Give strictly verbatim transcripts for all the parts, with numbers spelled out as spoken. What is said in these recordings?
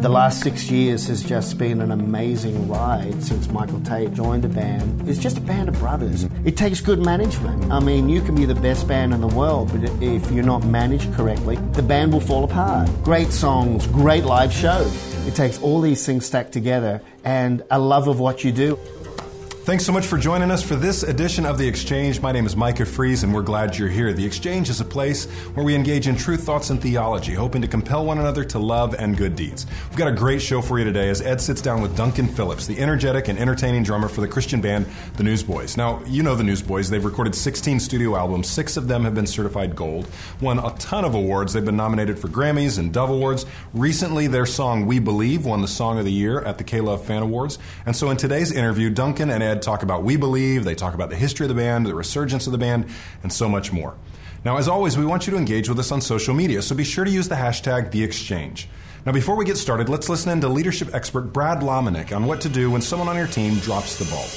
The last six years has just been an amazing ride since Michael Tate joined the band. It's just a band of brothers. It takes good management. I mean, you can be the best band in the world, but if you're not managed correctly, the band will fall apart. Great songs, great live shows. It takes all these things stacked together and a love of what you do. Thanks so much for joining us for this edition of The Exchange. My name is Micah Fries, and we're glad you're here. The Exchange is a place where we engage in truth, thoughts, and theology, hoping to compel one another to love and good deeds. We've got a great show for you today as Ed sits down with Duncan Phillips, the energetic and entertaining drummer for the Christian band The Newsboys. Now, you know The Newsboys. They've recorded sixteen studio albums. Six of them have been certified gold, won a ton of awards. They've been nominated for Grammys and Dove Awards. Recently, their song We Believe won the Song of the Year at the K-Love Fan Awards. And so in today's interview, Duncan and Ed talk about We Believe, they talk about the history of the band, the resurgence of the band, and so much more. Now, as always, we want you to engage with us on social media, so be sure to use the hashtag TheExchange. Now, before we get started, let's listen in to leadership expert Brad Lomenick on what to do when someone on your team drops the ball.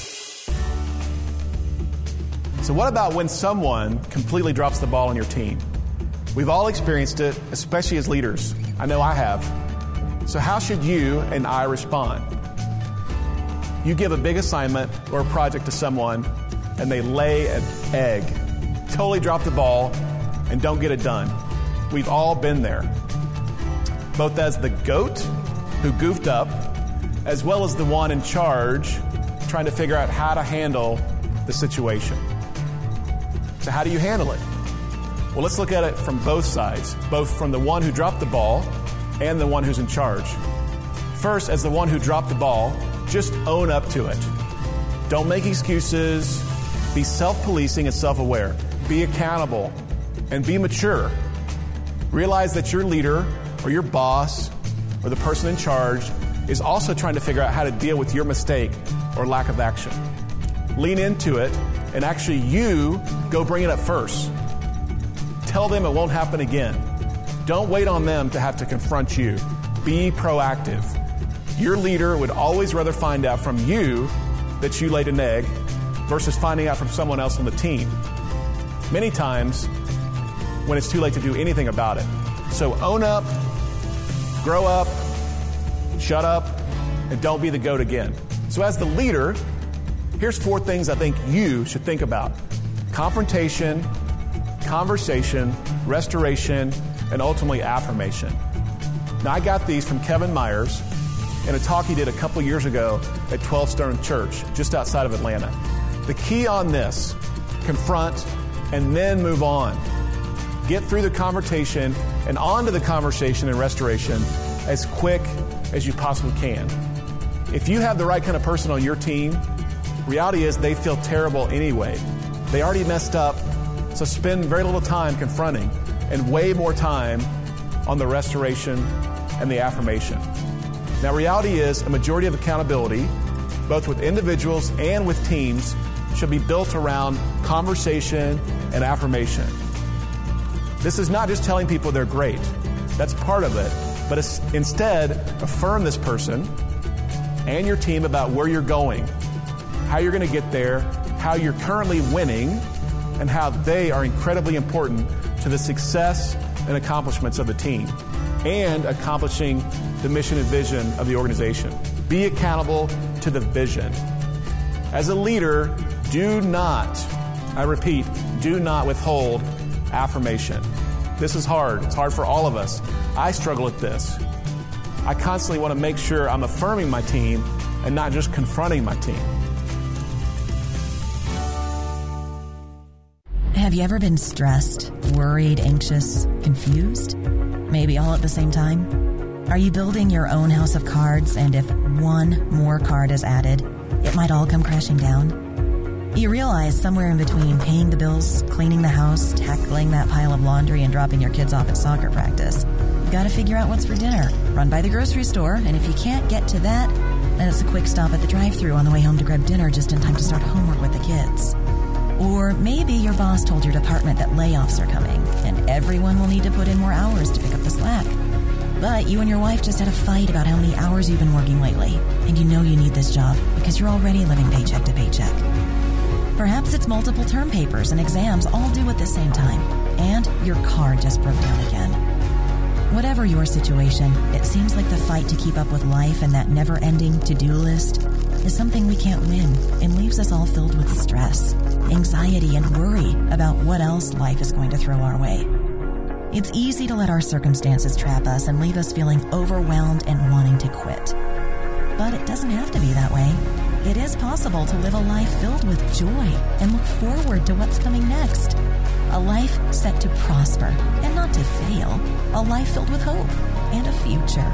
So what about when someone completely drops the ball on your team? We've all experienced it, especially as leaders. I know I have. So how should you and I respond? You give a big assignment or a project to someone, and they lay an egg, totally drop the ball, and don't get it done. We've all been there. Both as the goat who goofed up, as well as the one in charge trying to figure out how to handle the situation. So how do you handle it? Well, let's look at it from both sides, both from the one who dropped the ball and the one who's in charge. First, as the one who dropped the ball, just own up to it. Don't make excuses. Be self-policing and self-aware. Be accountable and be mature. Realize that your leader or your boss or the person in charge is also trying to figure out how to deal with your mistake or lack of action. Lean into it and actually you go bring it up first. Tell them it won't happen again. Don't wait on them to have to confront you. Be proactive. Your leader would always rather find out from you that you laid an egg versus finding out from someone else on the team. Many times when it's too late to do anything about it. So own up, grow up, shut up, and don't be the goat again. So as the leader, here's four things I think you should think about. Confrontation, conversation, restoration, and ultimately affirmation. Now I got these from Kevin Myers in a talk he did a couple years ago at twelve Stone Church, just outside of Atlanta. The key on this, confront and then move on. Get through the confrontation and on to the conversation and restoration as quick as you possibly can. If you have the right kind of person on your team, reality is they feel terrible anyway. They already messed up, so spend very little time confronting and way more time on the restoration and the affirmation. Now, reality is a majority of accountability, both with individuals and with teams, should be built around conversation and affirmation. This is not just telling people they're great. That's part of it. But it's instead, affirm this person and your team about where you're going, how you're going to get there, how you're currently winning, and how they are incredibly important to the success and accomplishments of the team and accomplishing the mission and vision of the organization. Be accountable to the vision. As a leader, do not, I repeat, do not withhold affirmation. This is hard. It's hard for all of us. I struggle with this. I constantly want to make sure I'm affirming my team and not just confronting my team. Have you ever been stressed, worried, anxious, confused? Maybe all at the same time? Are you building your own house of cards, and if one more card is added, it might all come crashing down? You realize somewhere in between paying the bills, cleaning the house, tackling that pile of laundry, and dropping your kids off at soccer practice, you've got to figure out what's for dinner, run by the grocery store, and if you can't get to that, then it's a quick stop at the drive-thru on the way home to grab dinner just in time to start homework with the kids. Or maybe your boss told your department that layoffs are coming, and everyone will need to put in more hours to pick up the slack. But you and your wife just had a fight about how many hours you've been working lately, and you know you need this job because you're already living paycheck to paycheck. Perhaps it's multiple term papers and exams all due at the same time, and your car just broke down again. Whatever your situation, it seems like the fight to keep up with life and that never-ending to-do list is something we can't win and leaves us all filled with stress, anxiety, and worry about what else life is going to throw our way. It's easy to let our circumstances trap us and leave us feeling overwhelmed and wanting to quit. But it doesn't have to be that way. It is possible to live a life filled with joy and look forward to what's coming next. A life set to prosper and not to fail. A life filled with hope and a future.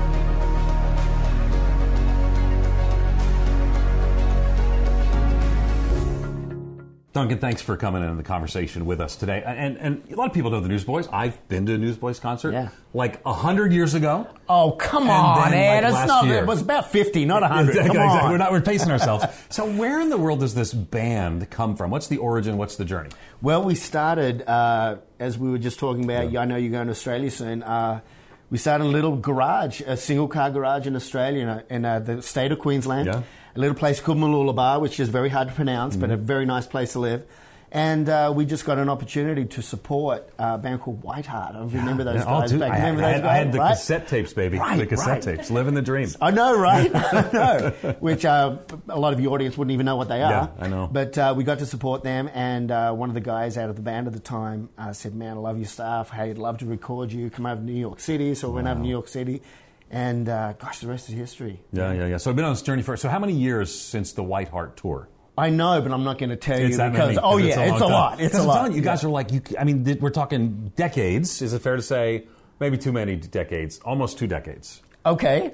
Duncan, thanks for coming in the conversation with us today. And and a lot of people know the Newsboys. I've been to a Newsboys concert Yeah. like a hundred years ago. Oh, come And on, then, Ed. like, it's last not, year. it was about fifty, not one hundred. Exactly, Come on. exactly. We're not we're pacing ourselves. So where in the world does this band come from? What's the origin? What's the journey? Well, we started, uh, as we were just talking about, yeah. I know you're going to Australia soon, uh, we started a little garage, a single-car garage in Australia, in, a, in uh, the state of Queensland. Yeah. A little place called Mooloolaba, which is very hard to pronounce, mm-hmm. but a very nice place to live. And uh, we just got an opportunity to support a band called Whiteheart. I don't remember those Yeah, guys. dude, back. I, remember had, those I, had, I had guys, the right? cassette tapes, baby. Right, the cassette right. tapes. Living the dream. I know, right? I know. Which uh, a lot of your audience wouldn't even know what they are. Yeah, I know. But uh, we got to support them, and uh, one of the guys out of the band at the time uh, said, "Man, I love your stuff. Hey, I'd love to record you. Come over to New York City." So we went over to New York City, and uh, gosh, the rest is history. Yeah, yeah, yeah. So I've been on this journey for. So how many years since the Whiteheart tour? I know, but I'm not going to tell It's you that because many, oh it's yeah, a it's a long lot. time. It's a I'm lot. telling you, you guys Yeah. are like, you, I mean, th- we're talking decades. Is it fair to say? Maybe too many decades. Almost two decades. Okay.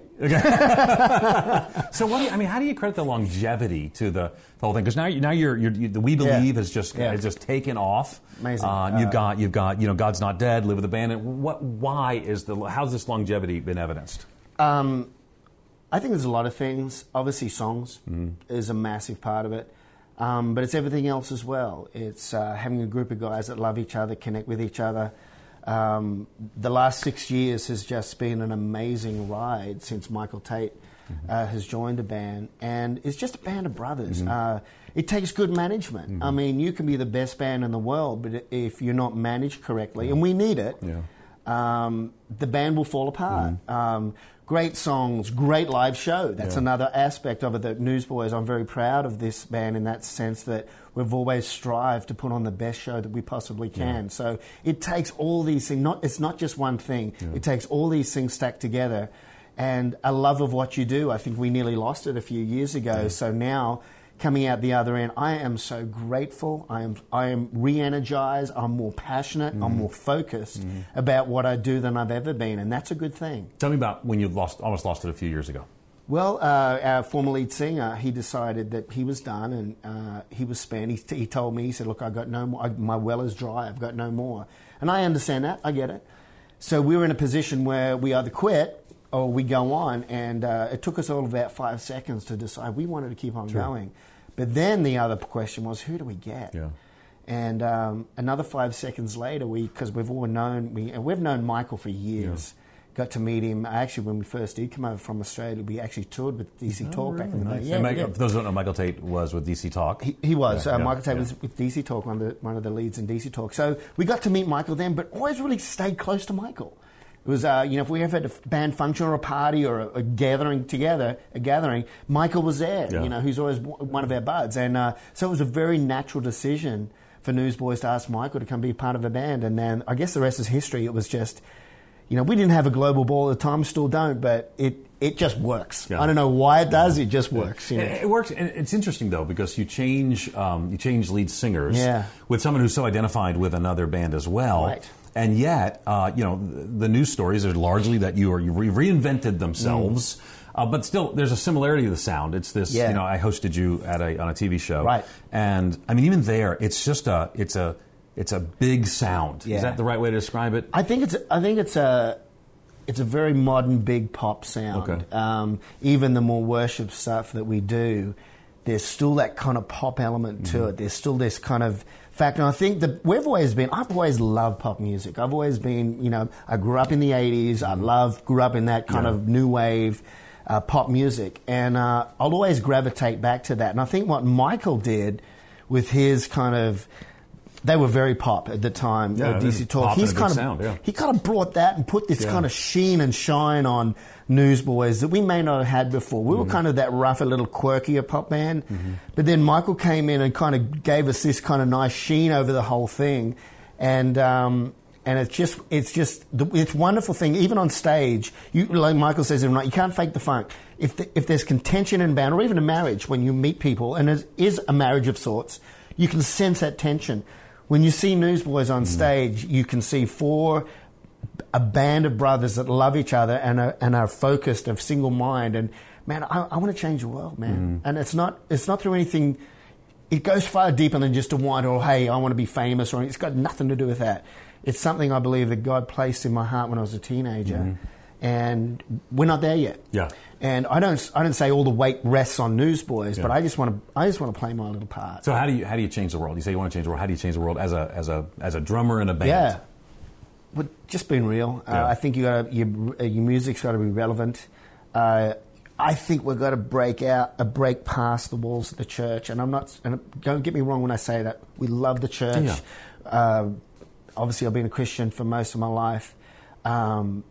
So what do you, I mean, how do you credit the longevity to the, the whole thing? Because now, you- now you're, you're, you, the We Believe Yeah. has just Yeah. has just taken off. Amazing. Uh, you've Uh, got you've got you know God's Not Dead, Live with Abandon. What? Why is the how's this longevity been evidenced? Um, I think there's a lot of things. Obviously, songs mm. is a massive part of it. Um, but it's everything else as well. It's uh, having a group of guys that love each other, connect with each other. Um, the last six years has just been an amazing ride since Michael Tate mm-hmm. uh, has joined the band. And it's just a band of brothers. Mm-hmm. Uh, it takes good management. Mm-hmm. I mean, you can be the best band in the world, but if you're not managed correctly, mm-hmm. and we need it, yeah. um, the band will fall apart. Mm-hmm. Um, Great songs, great live show. That's yeah. another aspect of it that Newsboys, I'm very proud of this band in that sense that we've always strived to put on the best show that we possibly can. Yeah. So it takes all these things, not, it's not just one thing. Yeah. It takes all these things stacked together and a love of what you do. I think we nearly lost it a few years ago. Yeah. So now, coming out the other end, I am so grateful. I am I am re-energized. I'm more passionate. Mm. I'm more focused mm. about what I do than I've ever been, and that's a good thing. Tell me about when you lost, almost lost it a few years ago. Well, uh, our former lead singer, he decided that he was done and uh, he was spent. He, t- he told me, he said, "Look, I got no more. I, my well is dry. I've got no more." And I understand that. I get it. So we were in a position where we either quit or we go on, and uh, it took us all about five seconds to decide we wanted to keep on sure. going. But then the other question was, who do we get? Yeah. And um, another five seconds later, we because we've all known we and we've known Michael for years. Yeah. Got to meet him. Actually, when we first did come over from Australia, we actually toured with D C oh, Talk really? back in the nice. day. Yeah, Mike, for those who don't know, Michael Tate was with D C Talk. He, he was. Yeah, uh, yeah, Michael Tate yeah. was with D C Talk, one of the one of the leads in D C Talk. So we got to meet Michael then, but always really stayed close to Michael. It was, uh, you know, if we ever had a band function or a party or a, a gathering together, a gathering, Michael was there, yeah. you know, who's always one of our buds. And uh, so it was a very natural decision for Newsboys to ask Michael to come be part of a band. And then I guess the rest is history. It was just, you know, we didn't have a global ball at the time, still don't, but it, it just works. Yeah. I don't know why it does, it just works. Yeah. You know? It, it works, and it's interesting, though, because you change um, you change lead singers yeah. with someone who's so identified with another band as well. Right. And yet, uh, you know, the, the news stories are largely that you are you re- reinvented themselves, mm. uh, but still, there's a similarity to the sound. It's this, yeah. you know, I hosted you at a on a T V show, right? And I mean, even there, it's just a it's a it's a big sound. Yeah. Is that the right way to describe it? I think it's I think it's a it's a very modern big pop sound. Okay. Um, even the more worship stuff that we do, there's still that kind of pop element to mm-hmm. it. There's still this kind of fact, and I think that we've always been, I've always loved pop music. I've always been, you know, I grew up in the eighties. I love, grew up in that kind yeah. of new wave uh, pop music. And uh, I'll always gravitate back to that. And I think what Michael did with his kind of they were very pop at the time. Yeah, uh, D C Talk. pop He's and a kind big of sound, yeah. he kind of brought that and put this Yeah. kind of sheen and shine on Newsboys that we may not have had before. We Mm-hmm. were kind of that rougher, little quirkier pop band, mm-hmm. but then Michael came in and kind of gave us this kind of nice sheen over the whole thing, and. Um, And it's just, it's just, it's a wonderful thing. Even on stage, you, like Michael says, every night, you can't fake the funk. If the, if there's contention in a band, or even a marriage, when you meet people, and it is a marriage of sorts, you can sense that tension. When you see Newsboys on mm. stage, you can see four, a band of brothers that love each other and are, and are focused, of single mind. And man, I, I want to change the world, man. Mm. And it's not, it's not through anything. It goes far deeper than just a want, or hey, I want to be famous, or anything. It's got nothing to do with that. It's something I believe that God placed in my heart when I was a teenager, mm-hmm. and we're not there yet. Yeah. And I don't, I don't say all the weight rests on Newsboys, yeah. but I just want to, I just want to play my little part. So how do you, how do you change the world? You say you want to change the world. How do you change the world as a, as a, as a drummer in a band? Yeah. Well, just being real. Yeah. Uh, I think you got your, your music's got to be relevant. Uh, I think we've got to break out, uh, break past the walls of the church. And I'm not, and don't get me wrong when I say that. We love the church. Yeah. Uh, Obviously, I've been a Christian for most of my life, um,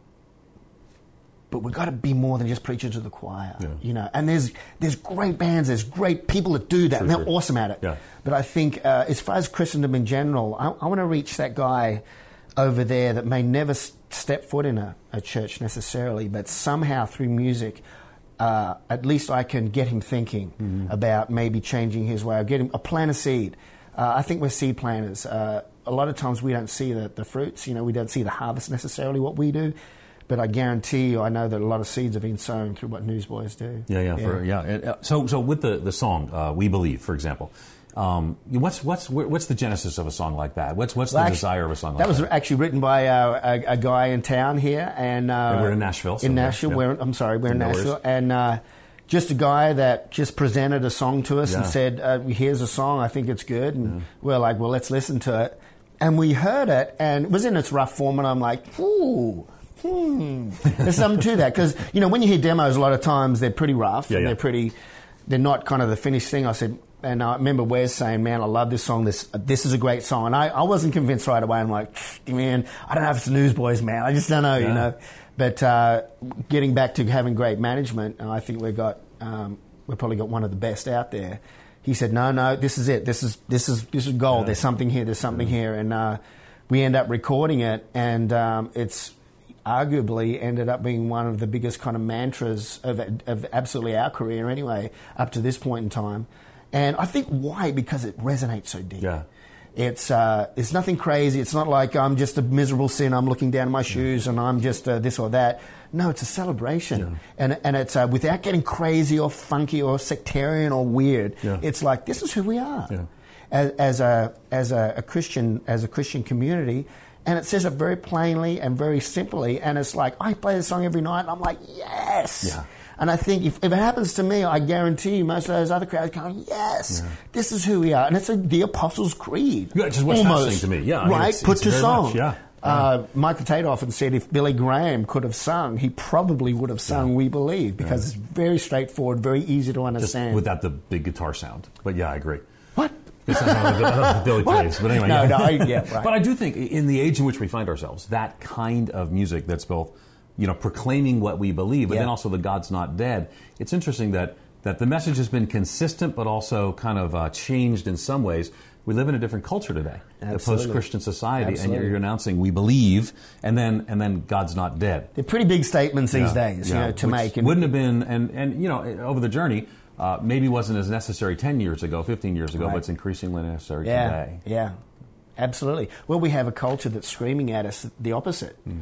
but we've got to be more than just preaching to the choir, yeah. you know. And there's there's great bands, there's great people that do that, For and they're sure. awesome at it. Yeah. But I think, uh, as far as Christendom in general, I, I want to reach that guy over there that may never s- step foot in a, a church necessarily, but somehow through music, uh, at least I can get him thinking mm-hmm. about maybe changing his way, or get him a plant a seed. Uh, I think we're seed planters. Uh, a lot of times we don't see the, the fruits, you know, we don't see the harvest necessarily, what we do. But I guarantee you, I know that a lot of seeds have been sown through what Newsboys do. Yeah, yeah, yeah. For, yeah. Uh, so, so with the, the song uh, "We Believe," for example, um, what's what's what's the genesis of a song like that? What's what's well, the actually, desire of a song like that? That that? was actually written by uh, a, a guy in town here, and, uh, and we're in Nashville. So in Nashville, yeah. we're, I'm sorry, we're in no Nashville, worries. and uh, just a guy that just presented a song to us yeah. and said, uh, "Here's a song, I think it's good," and yeah. we're like, "Well, let's listen to it." And we heard it, and it was in its rough form, and I'm like, "Ooh." Hmm. There's something to that, because you know when you hear demos, a lot of times they're pretty rough yeah, and yeah. they're pretty, they're not kind of the finished thing. I said, and I remember Wes saying, "Man, I love this song. This this is a great song." And I, I wasn't convinced right away. I'm like, "Man, I don't know if it's Newsboys, man. I just don't know, yeah. you know." But uh, getting back to having great management, I think we got um, we've probably got one of the best out there. He said, "No, no, this is it. This is this is this is gold. Yeah. There's something here. There's something yeah. here." And uh, we end up recording it, and um, it's arguably ended up being one of the biggest kind of mantras of, of absolutely our career anyway, up to this point in time. And I think why? Because it resonates so deep. Yeah. It's uh, it's nothing crazy. It's not like I'm just a miserable sinner. I'm looking down my shoes yeah. and I'm just uh, this or that. No, it's a celebration. Yeah. And and it's uh, without getting crazy or funky or sectarian or weird. Yeah. It's like, this is who we are. Yeah. As, as a as a, a Christian as a Christian community. And it says it very plainly and very simply. And it's like, I play this song every night, and I'm like, yes. Yeah. And I think if, if it happens to me, I guarantee you most of those other crowds go, yes, yeah. this is who we are. And it's a, the Apostles' Creed. Yeah, just what's almost, fascinating to me. Yeah, I mean, right? it's, Put it's to very song. much, yeah. Uh, Michael Tate often said if Billy Graham could have sung, he probably would have sung yeah. We Believe, because yeah. it's very straightforward, very easy to Just understand. without the big guitar sound. But yeah, I agree. What? It's not how Billy plays, but anyway. No, yeah. no, I, yeah, right. But I do think in the age in which we find ourselves, that kind of music that's both, you know, proclaiming what we believe, but yeah. then also the God's not dead. It's interesting that, that the message has been consistent, but also kind of uh, changed in some ways. We live in a different culture today, Absolutely. the post-Christian society, Absolutely. and you're, you're announcing we believe, and then and then God's not dead. They're pretty big statements these Yeah, days, yeah, you know, to which make. And wouldn't have been, and, and you know, over the journey, uh, maybe wasn't as necessary ten years ago, fifteen years ago, Right. but it's increasingly necessary yeah, today. Yeah, absolutely. Well, we have a culture that's screaming at us the opposite. Mm.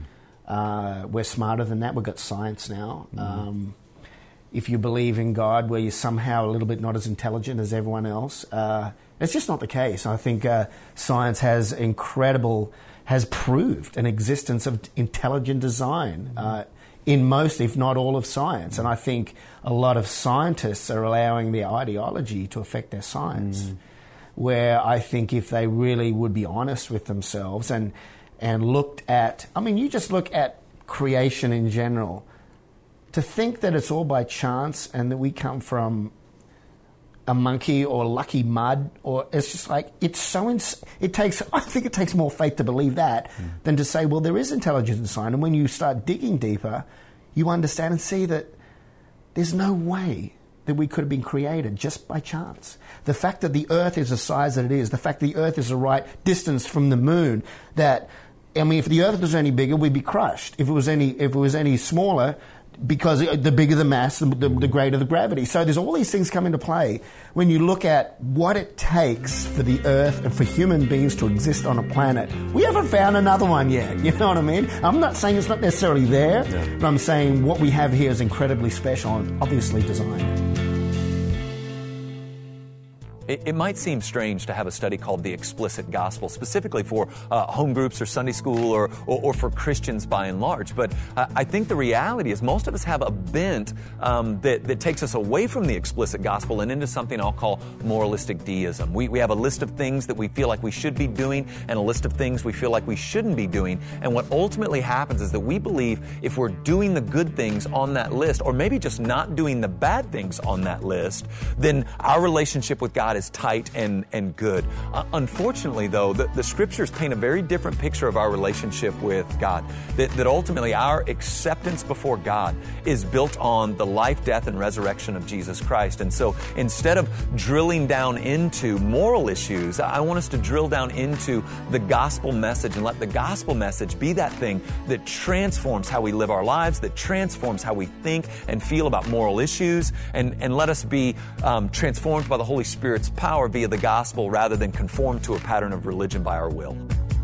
Uh, we're smarter than that. We've got science now. Mm. Um, if you believe in God, where you're somehow a little bit not as intelligent as everyone else, uh, it's just not the case. I think uh, science has incredible, has proved an existence of intelligent design mm. uh, in most, if not all, of science. Mm. And I think a lot of scientists are allowing their ideology to affect their science. Mm. Where I think if they really would be honest with themselves and and looked at, I mean, you just look at creation in general, to think that it's all by chance and that we come from a monkey or lucky mud, or it's just like, it's so, ins- it takes, I think it takes more faith to believe that mm. than to say, well, there is intelligence inside. And when you start digging deeper, you understand and see that there's no way that we could have been created just by chance. The fact that the earth is the size that it is, the fact that the earth is the right distance from the moon, that, I mean, if the earth was any bigger, we'd be crushed. If it was any, if it was any smaller, because the bigger the mass, the, the, the greater the gravity. So there's all these things come into play when you look at what it takes for the Earth and for human beings to exist on a planet. We haven't found another one yet, you know what I mean? I'm not saying it's not necessarily there, yeah. but I'm saying what we have here is incredibly special and obviously designed. It, it might seem strange to have a study called the Explicit Gospel, specifically for uh, home groups or Sunday school or, or, or for Christians by and large. But uh, I think the reality is most of us have a bent um, that, that takes us away from the explicit gospel and into something I'll call moralistic deism. We, we have a list of things that we feel like we should be doing and a list of things we feel like we shouldn't be doing. And what ultimately happens is that we believe if we're doing the good things on that list, or maybe just not doing the bad things on that list, then our relationship with God is tight and, and good. Uh, unfortunately, though, the, the scriptures paint a very different picture of our relationship with God. That, that ultimately our acceptance before God is built on the life, death, and resurrection of Jesus Christ. And so instead of drilling down into moral issues, I want us to drill down into the gospel message and let the gospel message be that thing that transforms how we live our lives, that transforms how we think and feel about moral issues, and, and let us be um, transformed by the Holy Spirit's power via the gospel rather than conform to a pattern of religion by our will.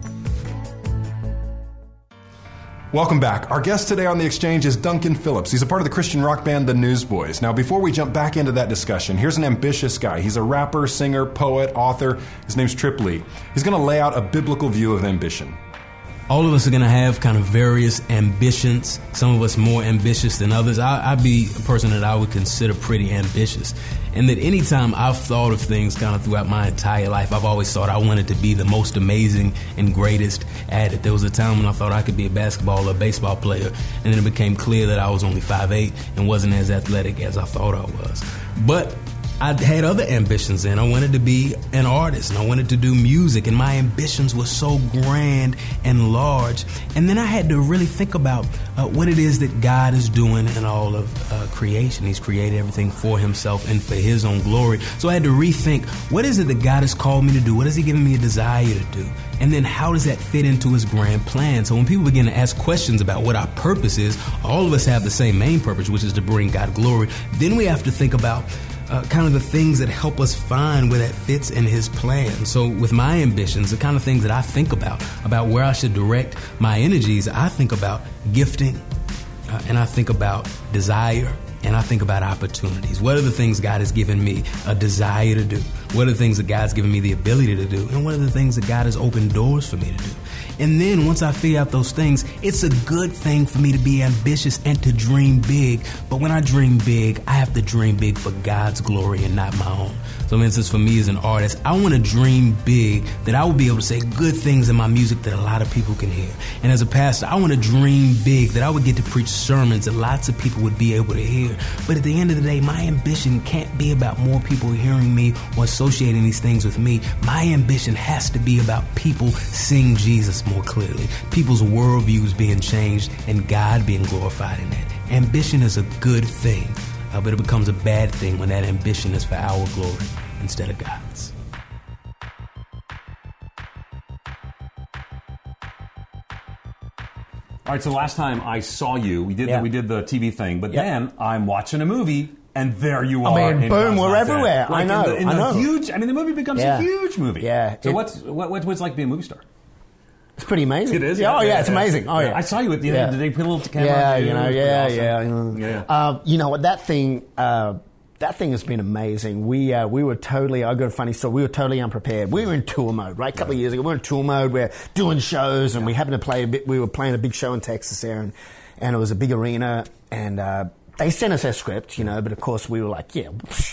Welcome back. Our guest today on The Exchange is Duncan Phillips. He's a part of the Christian rock band The Newsboys. Now, before we jump back into that discussion, here's an ambitious guy. He's a rapper, singer, poet, author. His name's Trip Lee. He's going to lay out a biblical view of ambition. All of us are going to have kind of various ambitions, some of us more ambitious than others. I, I'd be a person that I would consider pretty ambitious. And that anytime I've thought of things kind of throughout my entire life, I've always thought I wanted to be the most amazing and greatest at it. There was a time when I thought I could be a basketball or a baseball player, and then it became clear that I was only five eight and wasn't as athletic as I thought I was. But I had other ambitions then. I wanted to be an artist, and I wanted to do music, and my ambitions were so grand and large. And then I had to really think about uh, what it is that God is doing in all of uh, creation. He's created everything for himself and for his own glory. So I had to rethink, what is it that God has called me to do? What has he given me a desire to do? And then how does that fit into his grand plan? So when people begin to ask questions about what our purpose is, all of us have the same main purpose, which is to bring God glory. Then we have to think about Uh, kind of the things that help us find where that fits in his plan. So with my ambitions, the kind of things that I think about, about where I should direct my energies, I think about gifting, uh, and I think about desire, and I think about opportunities. What are the things God has given me a desire to do? What are the things that God's given me the ability to do? And what are the things that God has opened doors for me to do? And then once I figure out those things, it's a good thing for me to be ambitious and to dream big. But when I dream big, I have to dream big for God's glory and not my own. So for instance, for me as an artist, I want to dream big that I will be able to say good things in my music that a lot of people can hear. And as a pastor, I want to dream big that I would get to preach sermons that lots of people would be able to hear. But at the end of the day, my ambition can't be about more people hearing me or associating these things with me. My ambition has to be about people seeing Jesus more clearly, people's worldviews being changed, and God being glorified in that. Ambition is a good thing, uh, but it becomes a bad thing when that ambition is for our glory instead of God's. All right, so last time I saw you, we did Yeah. the, we did the T V thing, but Yeah. then I'm watching a movie, and there you are. I mean, in boom, God's we're Not everywhere. Dead. Like I know, In the, in I the know. huge. I mean, the movie becomes Yeah. a huge movie. Yeah. So It- what's what, what's it like to be a movie star? It's pretty amazing. It is. Yeah, oh, yeah, it's amazing. Oh, yeah. I saw you at the end. Yeah. Did they put a little camera? Yeah, on you know, It was yeah, pretty yeah, awesome. yeah. yeah. Uh, you know what? That thing, uh, that thing has been amazing. We uh, we were totally. I got a funny story. We were totally unprepared. We were in tour mode, right? A couple of years ago, we were in tour mode. We're doing shows, and we happened to play a bit. We were playing a big show in Texas there, and, and it was a big arena, and uh, they sent us our script, you know. But of course, we were like, yeah.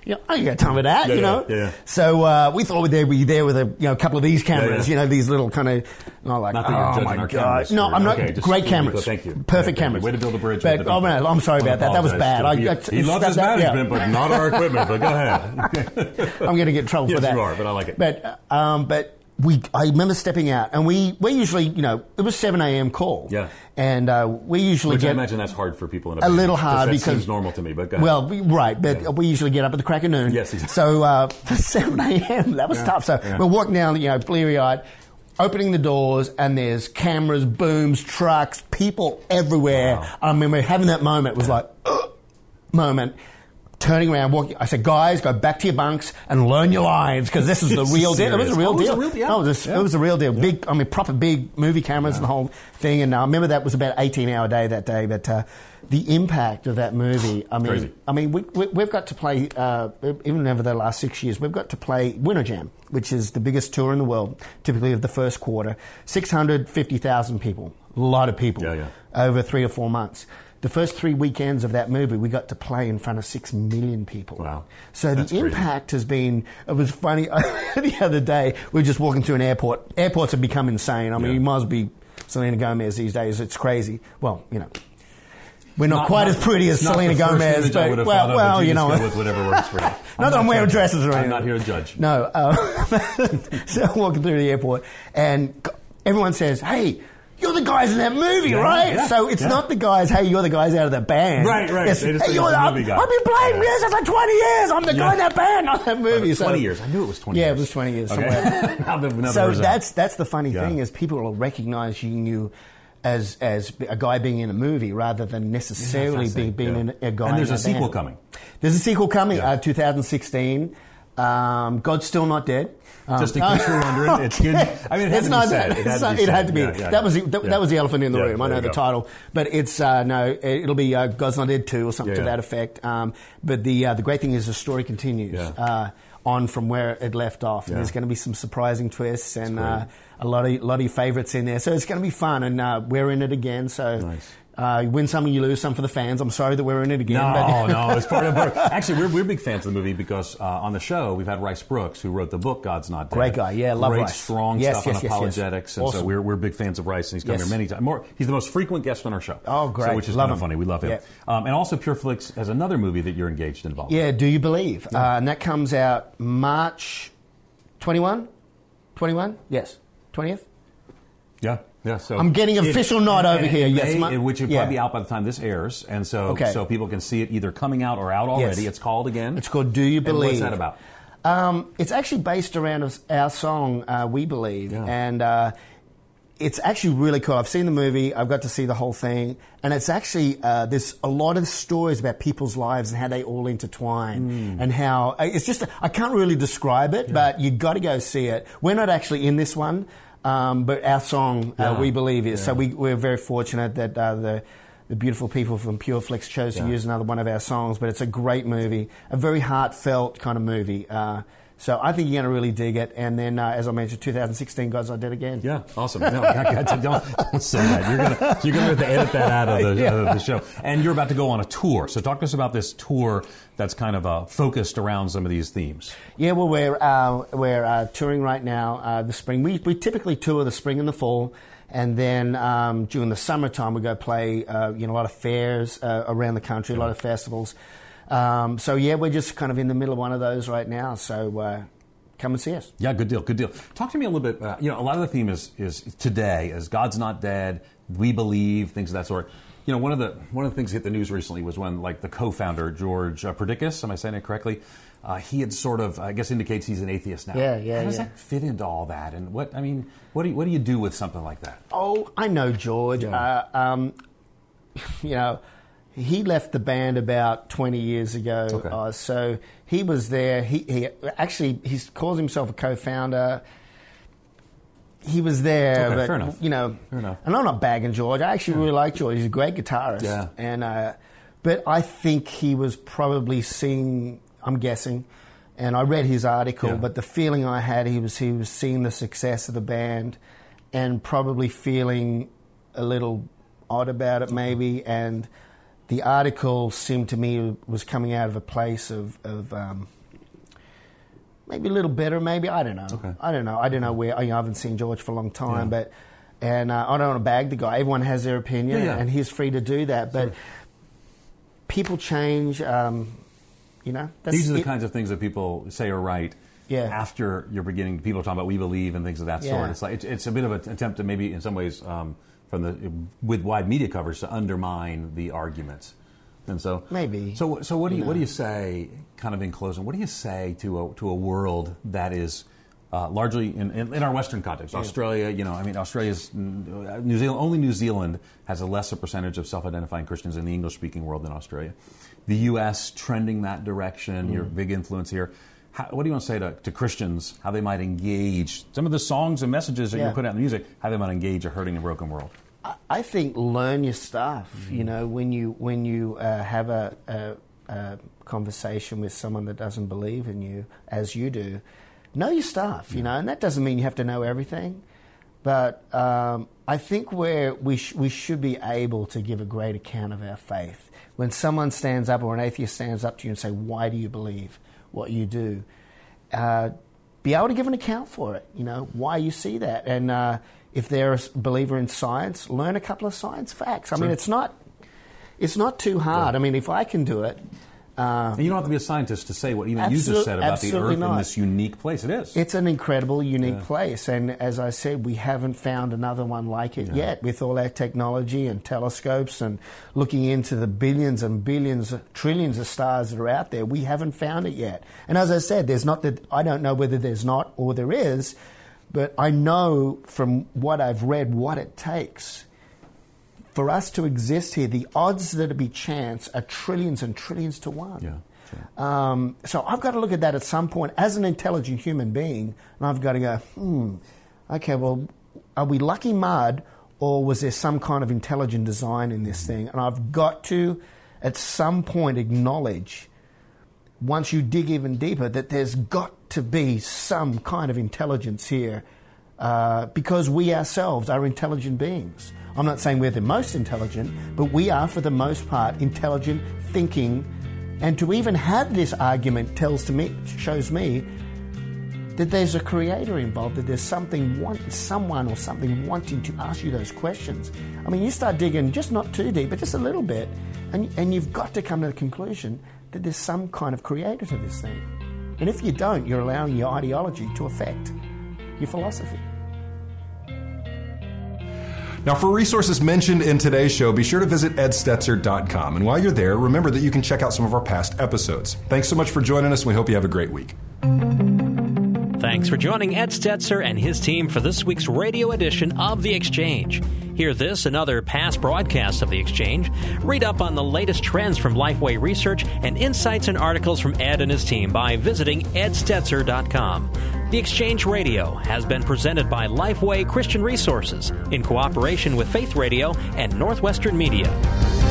you know, I ain't got time for that, Yeah, you know. yeah, yeah. So uh, we thought they'd be there with a you know a couple of these cameras, Yeah, yeah. you know, these little kind of. Not like, Not that you're oh judging my our god, cameras. no, I'm not. Okay, just- great cameras, thank you. perfect Yeah, thank you. cameras. Way to build a bridge But, with the oh man, I'm sorry about that. That was bad. I, he, I, he loves his that, management, yeah. but not our equipment. But go ahead. I'm going to get in trouble Yes, for that. you are, but I like it. But um, but we, I remember stepping out, and we we usually, you know, it was seven a.m. call. Yeah. And uh, we usually Which get I imagine that's hard for people in a a band, little hard that because seems normal to me. But go ahead. well, we, right, but Yeah. we usually get up at the crack of noon. Yes, exactly. So uh, for seven a.m. that was Yeah, tough. So yeah. we're walking down, you know, bleary-eyed, opening the doors, and there's cameras, booms, trucks, people everywhere. Wow. I remember having that moment. It was like, uh, moment. Turning around, walking. I said, "Guys, go back to your bunks and learn your lines because this is the real deal." It was a real Oh, it was deal. a real deal? No, it was a, Yeah. it was a real deal. Big, I mean, proper big movie cameras and the whole thing. And I remember that was about eighteen hour day that day. But uh, the impact of that movie, I mean, Crazy. I mean, we, we, we've got to play uh, even over the last six years. We've got to play Winter Jam, which is the biggest tour in the world, typically of the first quarter. Six hundred fifty thousand people, a lot of people, Yeah, yeah. over three or four months. The first three weekends of that movie, we got to play in front of six million people. Wow. So That's the crazy. impact has been, it was funny, the other day, we were just walking through an airport. Airports have become insane. I mean, Yeah. you might as well be Selena Gomez these days. It's crazy. Well, you know, we're not, Not- quite not- as pretty as not Selena the first Gomez, image I but would have well, thought of, well, but you just know. go with whatever works for you. Not that I'm wearing judging. dresses or I'm anything. not here to judge. No. Uh, so I'm walking through the airport, and g- everyone says, "Hey, you're the guys in that movie, Yeah, right?" yeah, so it's yeah. not the guys, "Hey, you're the guys out of the band." Right, right. It's, They just "Hey, think you're it's the the- movie guy." I've been playing Yeah. music for twenty years. I'm the Yeah. guy in that band, not that movie. So, twenty years. I knew it was twenty yeah, years. it was twenty years. Okay. Somewhere. Now the- now the so numbers are- that's that's the funny Yeah. thing is people are recognizing you as as a guy being in a movie rather than necessarily being, being Yeah. in a guy. And there's in a sequel band. coming. There's a sequel coming, Yeah. uh, two thousand sixteen. Um, God's Still Not Dead. Um, Just in case you're wondering, it's good. I mean, it had it's to be not said. that. It had It's to not- be it had said. to be. Yeah, yeah, that was the, yeah. that, Yeah. that was the elephant in the Yeah, room. I there know you the go. title, but it's uh, no. It'll be uh, God's Not Dead two or something Yeah, to yeah. that effect. Um, but the uh, the great thing is the story continues. Yeah. Uh, on from where it left off, and Yeah. there's going to be some surprising twists and great. uh, a lot of a lot of your favourites in there. So it's going to be fun, and uh, we're in it again. So Nice. uh, you win some, you lose some for the fans. I'm sorry that we're in it again. No, but no, it's part of it. Actually, we're, we're big fans of the movie because uh, on the show we've had Rice Brooks, who wrote the book God's Not Dead. Great guy, yeah, love Great, Rice. strong Yes, stuff yes, on yes, yes. apologetics, and so Awesome. we're, we're big fans of Rice, and he's come Yes. here many times. More, he's the most frequent guest on our show. Oh, great. So, which is Love kind of him. funny. We love him. Yeah. Um, and also, PureFlix has another movie that you're engaged and involved Yeah, with. Do You Believe? Uh, and that comes out March twenty-first? twenty-first? Yes. twentieth? Yeah, yeah. So I'm getting official nod over and- here, and yes, May, my- which will yeah. probably be out by the time this airs, and so Okay. so people can see it either coming out or out already. Yes. It's called again. It's called Do You And Believe? what's that about? Um, it's actually based around us- our song, uh, We Believe. Yeah. And uh, it's actually really cool. I've seen the movie. I've got to see the whole thing. And it's actually, uh, there's a lot of stories about people's lives and how they all intertwine. Hmm. And how, it's just, I can't really describe it, but you got to go see it. We're not actually in this one, um, but our song, uh, Yeah. We Believe, is. So Yeah. we, we're very fortunate that uh, the the beautiful people from PureFlix chose to Yeah. use another one of our songs. But it's a great movie, a very heartfelt kind of movie. Uh, so I think you're going to really dig it. And then, uh, as I mentioned, two thousand sixteen, God's Not Dead Again. Yeah, awesome. No, God, God, don't, don't say that. You're gonna you're gonna have to edit that out of the, Yeah. of the show. And you're about to go on a tour. So talk to us about this tour that's kind of uh, focused around some of these themes. Yeah, well, we're uh, we're uh, touring right now. Uh, the spring, we we typically tour the spring and the fall, and then um, during the summertime we go play uh, you know a lot of fairs uh, around the country, a lot of festivals. Um, so yeah, we're just kind of in the middle of one of those right now. So uh, come and see us. Yeah, good deal, good deal. Talk to me a little bit. Uh, you know, a lot of the theme is is today is God's not dead. We believe things of that sort. You know, one of the one of the things that hit the news recently was when, like, the co-founder George uh, Perdikis, am I saying it correctly? Uh, he had sort of, I guess, indicates he's an atheist now. Yeah, yeah, How does yeah. that fit into all that? And what I mean, what do you, what do you do with something like that? Oh, I know George. Yeah. Uh, um, you know, he left the band about twenty years ago. Okay. Uh, so he was there. He, he actually he calls himself a co-founder. He was there, Okay, but fair enough. you know, Fair enough. and I'm not bagging George. I actually really like George. He's a great guitarist. Yeah. And uh, but I think he was probably seeing. I'm guessing. And I read his article, Yeah. but the feeling I had, he was he was seeing the success of the band, and probably feeling a little odd about it, maybe. And the article seemed to me was coming out of a place of, of um, maybe a little better, maybe. I don't know. Okay. I don't know. I don't know where. I haven't seen George for a long time, Yeah. but and uh, I don't want to bag the guy. Everyone has their opinion, Yeah, yeah. and he's free to do that. But Sure. people change. Um, you know, that's These are the it. kinds of things that people say are right. Yeah. After you're beginning, people are talking about we believe and things of that Yeah. sort. It's like it's, it's a bit of an attempt to maybe, in some ways, um, from the with wide media coverage, to undermine the arguments. And so Maybe. So so what do you You what do know. you say, kind of in closing? What do you say to a to a world that is uh, largely in, in, in our Western context, Australia? You know, I mean, Australia's New Zealand. Only New Zealand has a lesser percentage of self-identifying Christians in the English-speaking world than Australia. The U S trending that direction. Mm. You're a big influence here. How, what do you want to say to, to Christians, how they might engage some of the songs and messages that Yeah. you put out in the music, how they might engage a hurting and broken world? I- I think learn your stuff. Mm-hmm. You know, when you when you uh, have a, a, a conversation with someone that doesn't believe in you as you do, know your stuff. You know, and that doesn't mean you have to know everything, but um, I think where we sh- we should be able to give a great account of our faith. When someone stands up or an atheist stands up to you and say, "Why do you believe what you do?" Uh, be able to give an account for it. You know, why you see that, and uh, if they're a believer in science, learn a couple of science facts. I mean, it's not it's not too hard. I mean, if I can do it, uh, And you don't have to be a scientist to say what even you Absolute- just said about the absolutely Earth not. in this unique place. It is. it's an incredible, unique Yeah. place. And as I said, we haven't found another one like it yet. With all our technology and telescopes and looking into the billions and billions, trillions of stars that are out there, we haven't found it yet. And as I said, there's not that I don't know whether there's not or there is, but I know from what I've read what it takes for us to exist here. The odds that it be chance are trillions and trillions to one. Yeah, sure. Um, so I've got to look at that at some point as an intelligent human being, and I've got to go, hmm, okay, well, are we lucky mud, or was there some kind of intelligent design in this thing? And I've got to, at some point, acknowledge, once you dig even deeper, that there's got to be some kind of intelligence here, uh, because we ourselves are intelligent beings. I'm not saying we're the most intelligent, but we are, for the most part, intelligent, thinking, and to even have this argument tells to me, shows me that there's a creator involved, that there's something, want, someone or something wanting to ask you those questions. I mean, you start digging just not too deep, but just a little bit, and, and you've got to come to the conclusion that there's some kind of creator to this thing. And if you don't, you're allowing your ideology to affect your philosophy. Now, for resources mentioned in today's show, be sure to visit ed stetzer dot com. And while you're there, remember that you can check out some of our past episodes. Thanks so much for joining us, and we hope you have a great week. Thanks for joining Ed Stetzer and his team for this week's radio edition of The Exchange. Hear this and other past broadcasts of The Exchange. Read up on the latest trends from Lifeway Research and insights and articles from Ed and his team by visiting ed stetzer dot com. The Exchange Radio has been presented by Lifeway Christian Resources in cooperation with Faith Radio and Northwestern Media.